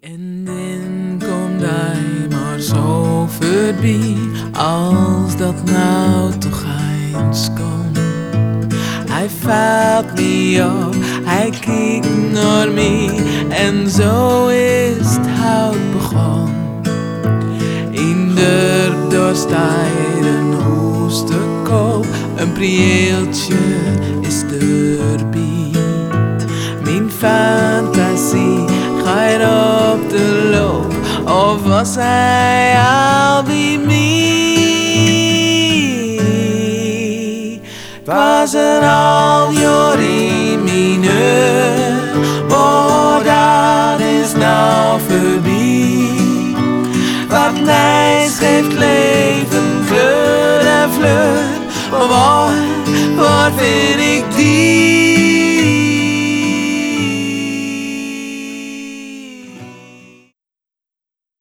En dan komt hij maar zo voorbij, als dat nou toch eens kon. Hij valt me op, hij kijkt naar mij, en zo is het hout begon. In de dorp staat een hoes te koop, een prieeltje is erbij. Mijn fantasie gaat op de loop, of was hij al bij mij? Was een half jaar in mijn heur, maar dat is nou voorbij. Wat nice geeft leven kleur en fleur, maar waar vind